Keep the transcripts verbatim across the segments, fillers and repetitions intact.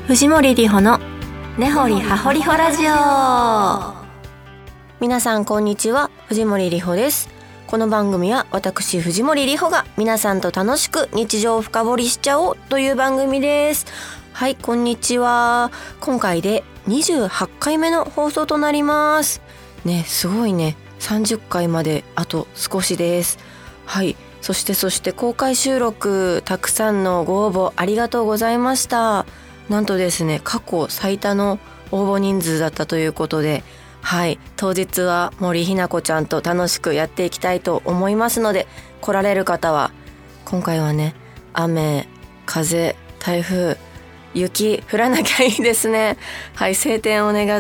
藤森里穂の根掘り葉掘り穂ラジオ。皆さんこんにちは、藤森里穂です。この番組は私藤森里穂が皆さんと楽しく日常を深掘りしちゃおうという番組です。はい、こんにちは。今回でにじゅうはちかいめの放送となりますね。すごいね、さんじゅっかいまであと少しです。はい、そしてそして公開収録たくさんのご応募ありがとうございました。なんとですね、過去最多の応募人数だったということで、はい、当日は森ひな子ちゃんと楽しくやっていきたいと思いますので、来られる方は今回はね、雨、風、台風、雪降らなきゃいいですね。はい、晴天を願って、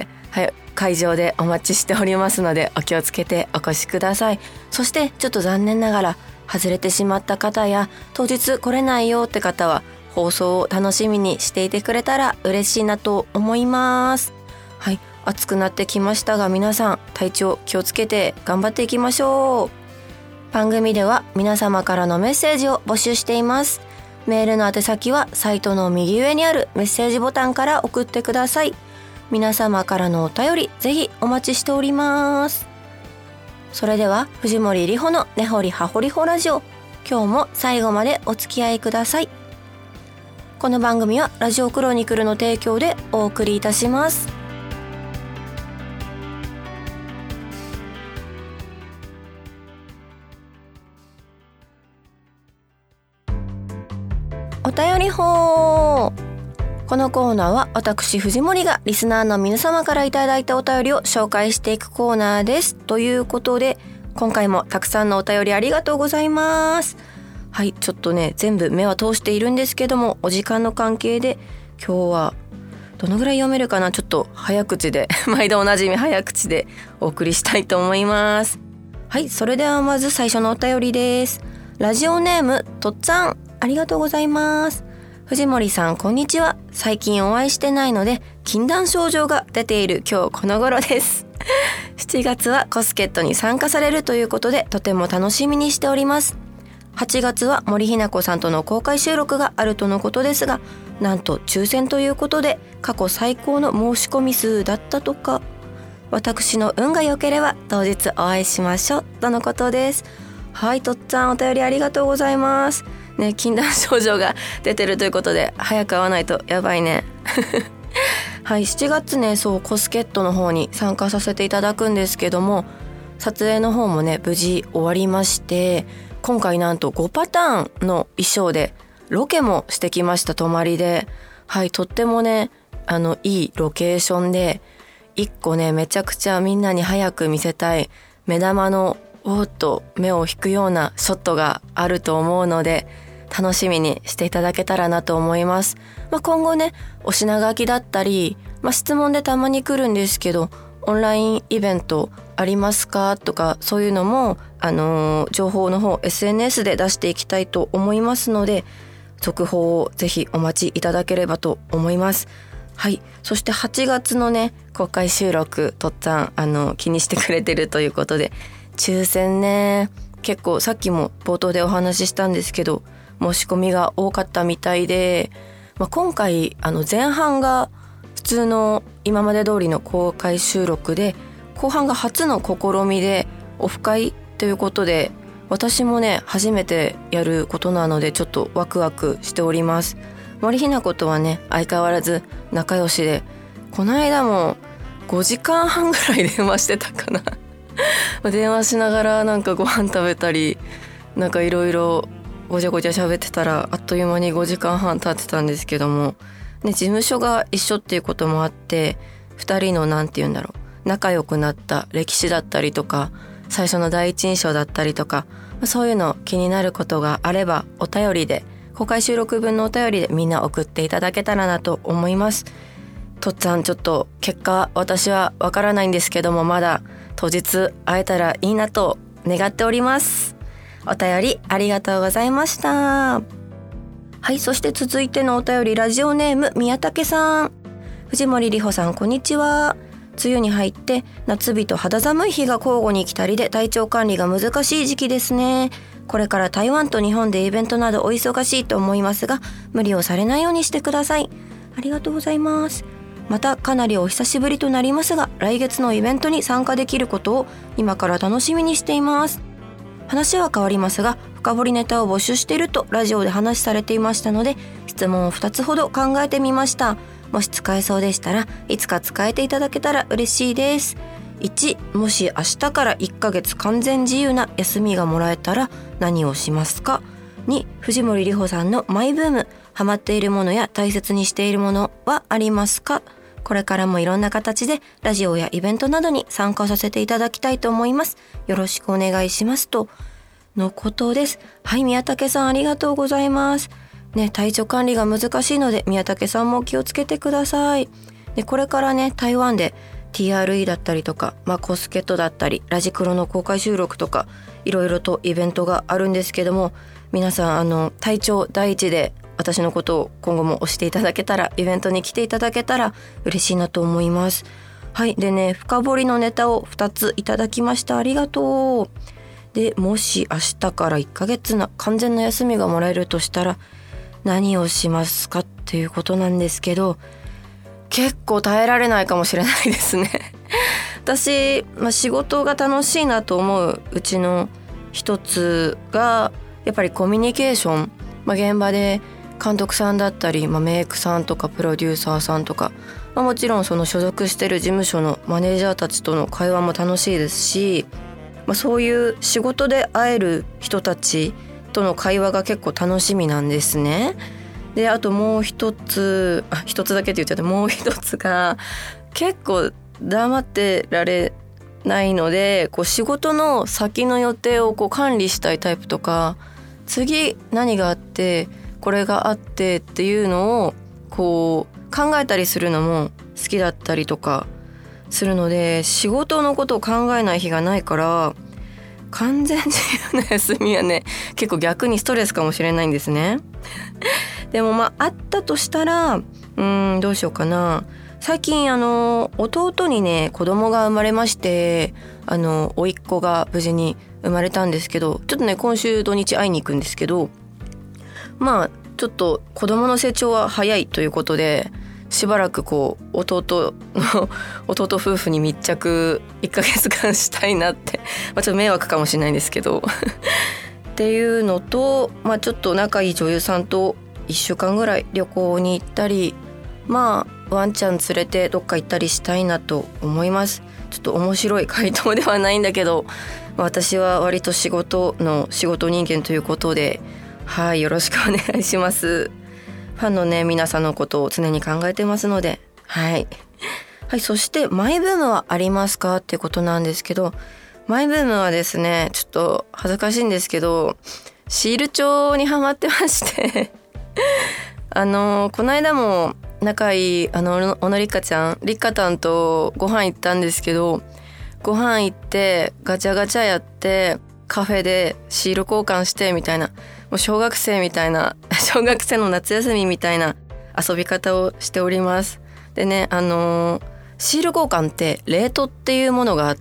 はい、会場でお待ちしておりますので、お気をつけてお越しください。そしてちょっと残念ながら外れてしまった方や当日来れないよって方は、放送を楽しみにしていてくれたら嬉しいなと思います。はい、暑くなってきましたが、皆さん体調気をつけて頑張っていきましょう。番組では皆様からのメッセージを募集しています。メールの宛先はサイトの右上にあるメッセージボタンから送ってください。皆様からのお便りぜひお待ちしております。それでは藤森里穂の根掘り葉掘り穂ラジオ、今日も最後までお付き合いください。この番組はラジオクロニクルの提供でお送りいたします。お便り法。このコーナーは私藤森がリスナーの皆様からいただいたお便りを紹介していくコーナーです。ということで、今回もたくさんのお便りありがとうございます。はい、ちょっとね、全部目は通しているんですけども、お時間の関係で今日はどのぐらい読めるかな、ちょっと早口で毎度おなじみ早口でお送りしたいと思います。はい、それではまず最初のお便りです。ラジオネームとっつぁん、ありがとうございます。藤森さんこんにちは。最近お会いしてないので禁断症状が出ている今日この頃ですしちがつはコスケットに参加されるということで、とても楽しみにしております。はちがつは森ひな子さんとの公開収録があるとのことですが、なんと抽選ということで過去最高の申し込み数だったとか。私の運が良ければ当日お会いしましょうとのことです。はい、とっつぁんお便りありがとうございますね。禁断症状が出てるということで早く会わないとやばいねはい、しちがつね、そうコスケットの方に参加させていただくんですけども、撮影の方もね無事終わりまして、今回なんとごパターンの衣装でロケもしてきました。泊まりで、はい、とってもねあのいいロケーションで、一個ねめちゃくちゃみんなに早く見せたい目玉のおーっと目を引くようなショットがあると思うので、楽しみにしていただけたらなと思います。まあ、今後ねお品書きだったり、まあ、質問でたまに来るんですけど、オンラインイベントありますかとか、そういうのも、あのー、情報の方 エスエヌエス で出していきたいと思いますので、続報をぜひお待ちいただければと思います。はい、そしてはちがつのね公開収録、とっつぁんあの気にしてくれてるということで、抽選ね結構さっきも冒頭でお話ししたんですけど、申し込みが多かったみたいで、まあ、今回あの前半が普通の今まで通りの公開収録で、後半が初の試みでオフ会ということで、私もね初めてやることなのでちょっとワクワクしております。森ひな子とはね相変わらず仲良しで、この間もごじかんはんぐらい電話してたかな電話しながらなんかご飯食べたり、なんかいろいろごちゃごちゃ喋ってたら、あっという間にごじかんはん経ってたんですけどもね、事務所が一緒っていうこともあって、ふたりのなんて言うんだろう、仲良くなった歴史だったりとか、最初の第一印象だったりとか、そういうの気になることがあればお便りで、公開収録分のお便りでみんな送っていただけたらなと思います。とっつぁんちょっと結果私はわからないんですけども、まだ当日会えたらいいなと願っております。お便りありがとうございました。はい、そして続いてのお便り、ラジオネーム宮武さん。藤森里穂さんこんにちは。梅雨に入って夏日と肌寒い日が交互に来たりで体調管理が難しい時期ですね。これから台湾と日本でイベントなどお忙しいと思いますが、無理をされないようにしてください。 ありがとうございます。またかなりお久しぶりとなりますが、来月のイベントに参加できることを今から楽しみにしています。話は変わりますが、深掘りネタを募集しているとラジオで話されていましたので、質問をふたつほど考えてみました。もし使えそうでしたらいつか使えていただけたら嬉しいです。いち、もし明日からいっかげつ完全自由な休みがもらえたら何をしますか。に、藤森里穂さんのマイブーム、ハマっているものや大切にしているものはありますか。これからもいろんな形でラジオやイベントなどに参加させていただきたいと思います。よろしくお願いしますとのことです。はい、宮武さんありがとうございます。ね、体調管理が難しいので宮武さんも気をつけてください。で、これからね、台湾で ティーアールイー だったりとか、まあ、コスケットだったりラジクロの公開収録とかいろいろとイベントがあるんですけども、皆さんあの体調第一で私のことを今後も推していただけたら、イベントに来ていただけたら嬉しいなと思います。はい、でね、深掘りのネタをふたついただきました。ありがとう。で、もし明日からいっかげつな完全な休みがもらえるとしたら何をしますかっていうことなんですけど、結構耐えられないかもしれないですね私、まあ、仕事が楽しいなと思ううちの一つがやっぱりコミュニケーション、まあ、現場で監督さんだったり、まあ、メイクさんとかプロデューサーさんとか、まあ、もちろんその所属してる事務所のマネージャーたちとの会話も楽しいですし、まあ、そういう仕事で会える人たちとの会話が結構楽しみなんですね。で、あともう一つ、あ、一つだけって言っちゃって、もう一つが結構黙ってられないので、こう仕事の先の予定をこう管理したいタイプとか、次何があってこれがあってっていうのをこう考えたりするのも好きだったりとかするので、仕事のことを考えない日がないから、完全自由な休みはね、結構逆にストレスかもしれないんですねでもまああったとしたら、うーんどうしようかな。最近あの弟にね子供が生まれまして、あの甥っ子が無事に生まれたんですけど、ちょっとね今週土日会いに行くんですけど、まあちょっと子供の成長は早いということで、しばらくこう弟の弟夫婦に密着いっかげつかんしたいなって、まあ、ちょっと迷惑かもしれないんですけどっていうのと、まあ、ちょっと仲いい女優さんといっしゅうかんぐらい旅行に行ったり、まあワンちゃん連れてどっか行ったりしたいなと思います。ちょっと面白い回答ではないんだけど、私は割と仕事の仕事人間ということで、はい、よろしくお願いします。ファンのね皆さんのことを常に考えてますので、はいはい。そしてマイブームはありますかってことなんですけど、マイブームはですね、ちょっと恥ずかしいんですけど、シール帳にハマってましてあのこの間も仲いいあの小野りっかちゃんりっかたんとご飯行ったんですけど、ご飯行ってガチャガチャやってカフェでシール交換してみたいな、もう小学生みたいな小学生の夏休みみたいな遊び方をしております。でね、あのー、シール交換ってレートっていうものがあって、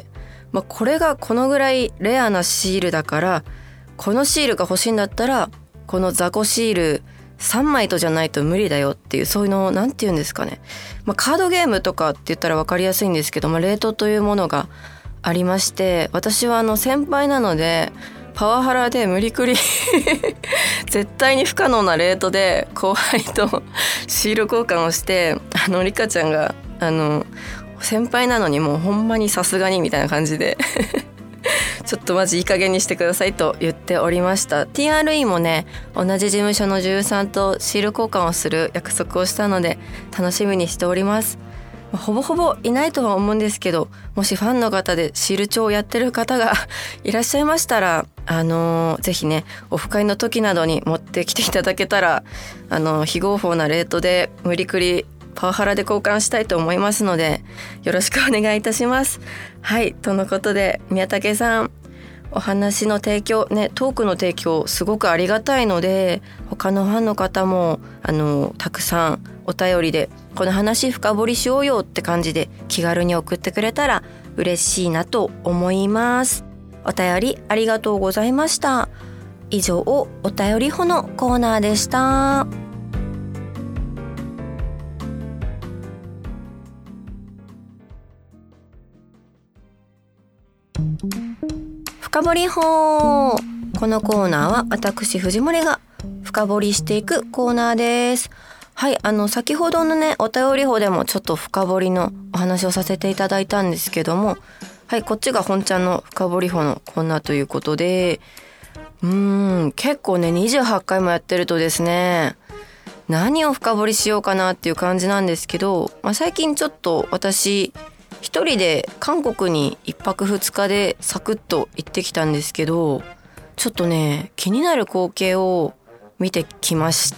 まあ、これがこのぐらいレアなシールだから、このシールが欲しいんだったらこの雑魚シールさんまいとじゃないと無理だよっていう、そういうのをなんて言うんですかね、まあ、カードゲームとかって言ったら分かりやすいんですけど、まあ、レートというものがありまして、私はあの先輩なのでパワハラで無理くり絶対に不可能なレートで後輩とシール交換をして、あのリカちゃんがあの先輩なのにもうほんまにさすがにみたいな感じでちょっとマジいい加減にしてくださいと言っておりました。 ティーアールイー もね同じ事務所の女優さんとシール交換をする約束をしたので楽しみにしております。ほぼほぼいないとは思うんですけど、もしファンの方でシール帳をやってる方がいらっしゃいましたら、あのー、ぜひねオフ会の時などに持ってきていただけたら、あのー、非合法なレートで無理くりパワハラで交換したいと思いますので、よろしくお願いいたします。はい、とのことで宮武さん、お話の提供ね、トークの提供すごくありがたいので、他のファンの方もあのたくさんお便りでこの話深掘りしようよって感じで気軽に送ってくれたら嬉しいなと思います。お便りありがとうございました。以上お便りほのコーナーでした。 深掘り法。このコーナーは私藤森が深掘りしていくコーナーです。はい、あの先ほどのねお便り法でもちょっと深掘りのお話をさせていただいたんですけども、はい、こっちが本ちゃんの深掘り法のコーナーということで、うーん結構ねにじゅうはちかいもやってるとですね、何を深掘りしようかなっていう感じなんですけど、まあ、最近ちょっと私一人で韓国にいっぱくふつかでサクッと行ってきたんですけど、ちょっとね気になる光景を見てきまして、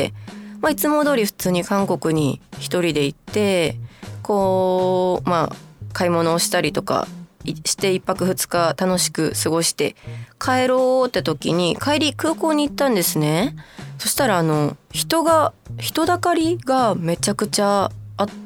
まあ、いつも通り普通に韓国に一人で行ってこうまあ買い物をしたりとかしていっぱくふつか楽しく過ごして帰ろうって時に帰り空港に行ったんですね。そしたらあの人が人だかりがめちゃくちゃあって、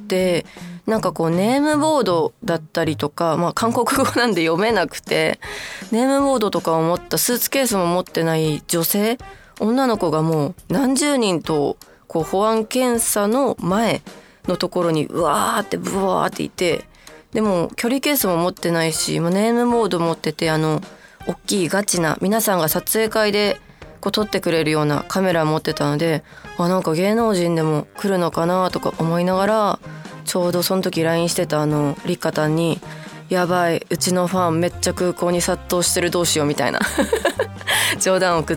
なんかこうネームボードだったりとか、まあ韓国語なんで読めなくてネームボードとかを持ったスーツケースも持ってない女性女の子がもう何十人とこう保安検査の前のところにうわーってブワーっていて、でもキャリーケースも持ってないし、ネームボード持ってて、あの大きいガチな皆さんが撮影会でこう撮ってくれるようなカメラ持ってたので、あなんか芸能人でも来るのかなとか思いながら、ちょうどその時 ライン してたあのリカタンにやばいうちのファンめっちゃ空港に殺到してるどうしようみたいな冗談を送って、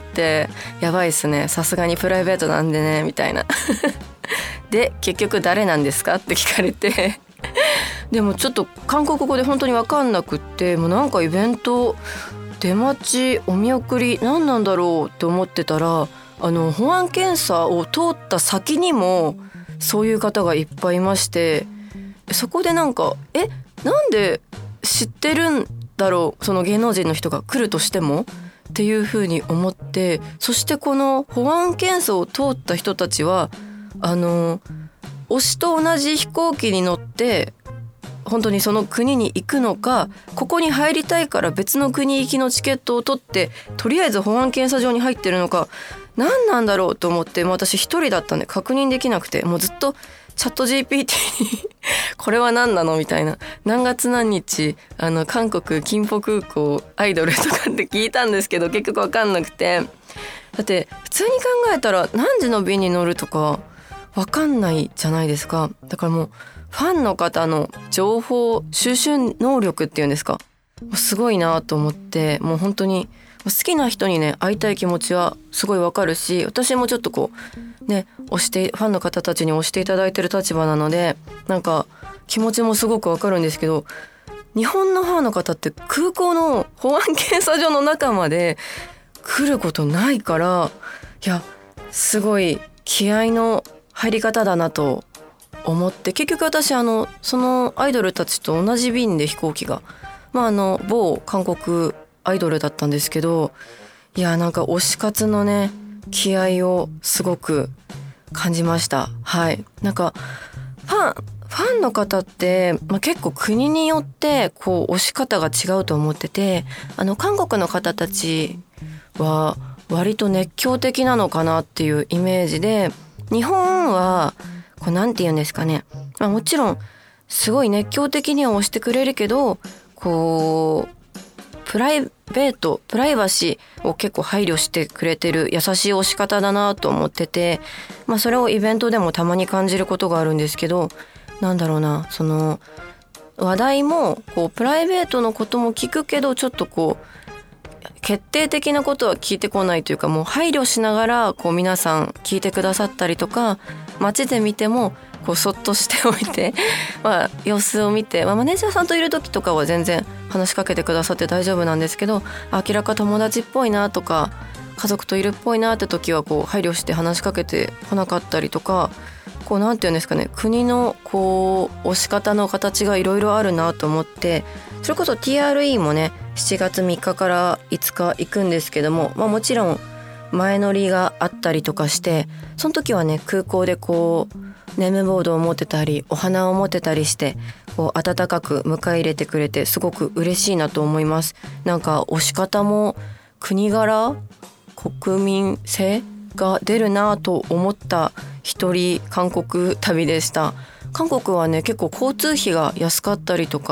やばいっすねさすがにプライベートなんでねみたいなで結局誰なんですかって聞かれてでもちょっと韓国語で本当に分かんなくって、もうなんかイベント出待ちお見送り何なんだろうって思ってたら、あの保安検査を通った先にもそういう方がいっぱいいまして、そこでなんかえなんで知ってるんだろうその芸能人の人が来るとしてもっていうふうに思って、そしてこの保安検査を通った人たちはあの推しと同じ飛行機に乗って本当にその国に行くのか、ここに入りたいから別の国行きのチケットを取ってとりあえず保安検査場に入ってるのか、何なんだろうと思って、もう私一人だったんで確認できなくて、もうずっとチャット ジーピーティー にこれは何なのみたいな、何月何日あの韓国キンポ空港アイドルとかって聞いたんですけど結局分かんなくて、だって普通に考えたら何時の便に乗るとか分かんないじゃないですか。だからもうファンの方の情報収集能力っていうんですか、すごいなと思って、もう本当に好きな人にね会いたい気持ちはすごいわかるし、私もちょっとこうね推してファンの方たちに推していただいてる立場なので、なんか気持ちもすごくわかるんですけど、日本のファンの方って空港の保安検査場の中まで来ることないから、いやすごい気合の入り方だなと思って、結局私あのそのアイドルたちと同じ便で飛行機が、まああの某韓国アイドルだったんですけど、いやなんか推し活のね気合をすごく感じました。はい、なんかファンファンの方って、まあ、結構国によってこう推し方が違うと思ってて、あの韓国の方たちは割と熱狂的なのかなっていうイメージで、日本はこうなんて言うんですかね、まあ、もちろんすごい熱狂的には推してくれるけど、こうプライベートプライバシーを結構配慮してくれてる優しい推し方だなと思ってて、まあそれをイベントでもたまに感じることがあるんですけど、なんだろうな、その話題もこうプライベートのことも聞くけど、ちょっとこう決定的なことは聞いてこないというか、もう配慮しながらこう皆さん聞いてくださったりとか、街で見てもこうそっとしておいてまあ様子を見て、まあ、マネージャーさんといる時とかは全然話しかけてくださって大丈夫なんですけど、明らか友達っぽいなとか家族といるっぽいなって時はこう配慮して話しかけてこなかったりとか、こうなんていうんですかね、国のこう推し方の形がいろいろあるなと思って、それこそ ティーアールイー もねしちがつみっかからいつか行くんですけども、まあ、もちろん前乗りがあったりとかして、その時はね空港でこうネームボードを持ってたりお花を持ってたりして、こう温かく迎え入れてくれてすごく嬉しいなと思います。なんか推し方も国柄国民性が出るなと思った一人韓国旅でした。韓国はね結構交通費が安かったりとか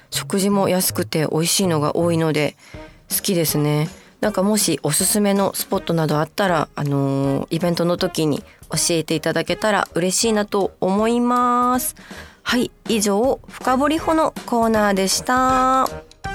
食事も安くて美味しいのが多いので好きですね。なんかもしおすすめのスポットなどあったら、あのー、イベントの時に教えていただけたら嬉しいなと思います。はい、以上深掘り穂のコーナーでした。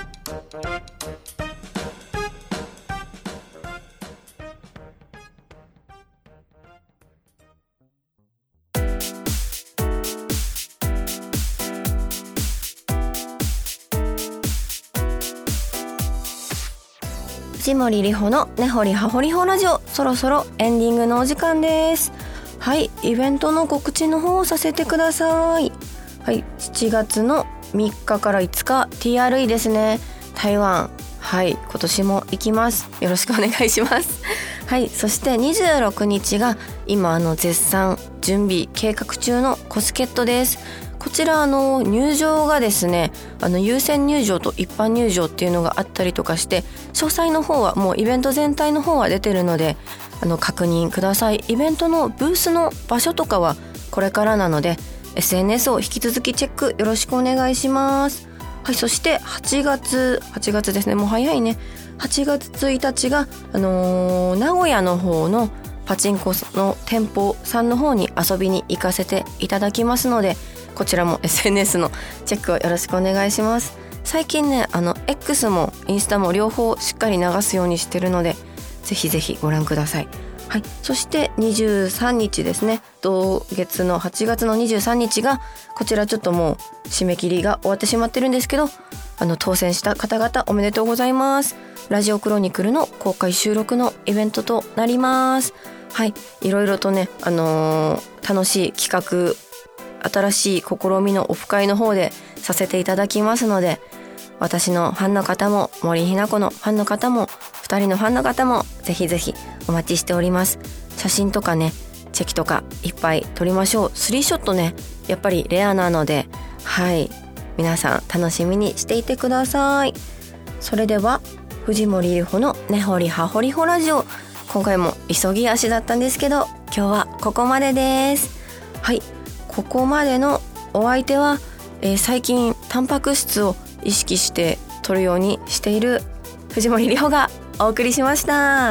藤森里穂の根掘り葉掘り穂ラジオ、そろそろエンディングのお時間です。はい、イベントの告知の方をさせてください。はい、しちがつのみっかからいつか ティーアールイー ですね、台湾。はい、今年も行きます。よろしくお願いしますはい、そしてにじゅうろくにちが今あの絶賛準備計画中のコスケットです。こちらあの入場がですね、あの優先入場と一般入場っていうのがあったりとかして、詳細の方はもうイベント全体の方は出てるのであの確認ください。イベントのブースの場所とかはこれからなので エスエヌエス を引き続きチェックよろしくお願いします。はい、そしてはちがつはちがつですね、もう早いね。はちがつついたちが、あのー、名古屋の方のパチンコの店舗さんの方に遊びに行かせていただきますので、こちらも エスエヌエス のチェックをよろしくお願いします。最近ね、あの X もインスタも両方しっかり流すようにしてるので、ぜひぜひご覧ください。はい、そしてにじゅうさんにちですね、同月のはちがつのにじゅうさんにちが、こちらちょっともう締め切りが終わってしまってるんですけど、あの当選した方々おめでとうございます。ラジオクロニクルの公開収録のイベントとなります。はい、いろいろとね、あのー、楽しい企画、新しい試みのオフ会の方でさせていただきますので、私のファンの方も森ひな子のファンの方もふたりのファンの方もぜひぜひお待ちしております。写真とかね、チェキとかいっぱい撮りましょう。スリーショットね、やっぱりレアなので、はい、皆さん楽しみにしていてください。それでは藤森里穂の根掘り葉掘り穂ラジオ、今回も急ぎ足だったんですけど、今日はここまでです。はい、ここまでのお相手は、えー、最近タンパク質を意識して摂るようにしている藤森里穂がお送りしました。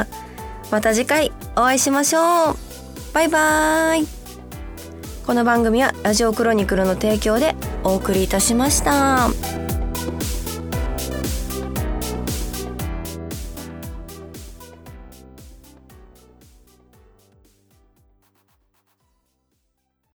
また次回お会いしましょう。バイバイ。この番組はラジオクロニクルの提供でお送りいたしました。